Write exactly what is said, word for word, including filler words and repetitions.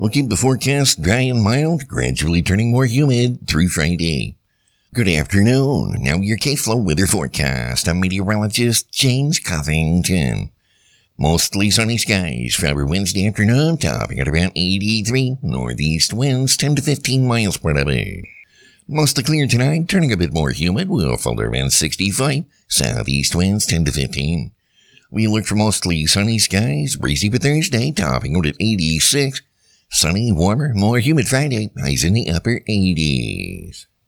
We'll keep the forecast dry and mild, gradually turning more humid through Friday. Good afternoon. Now your K-Flow weather forecast. I'm meteorologist James Covington. Mostly sunny skies for our Wednesday afternoon, topping at around eighty-three. Northeast winds ten to fifteen miles per hour. Mostly clear tonight, turning a bit more humid. We'll fall to around sixty-five. Southeast winds ten to fifteen. We look for mostly sunny skies, breezy for Thursday, topping out at eighty-six. Sunny, warmer, more humid Friday, highs in the upper eighties.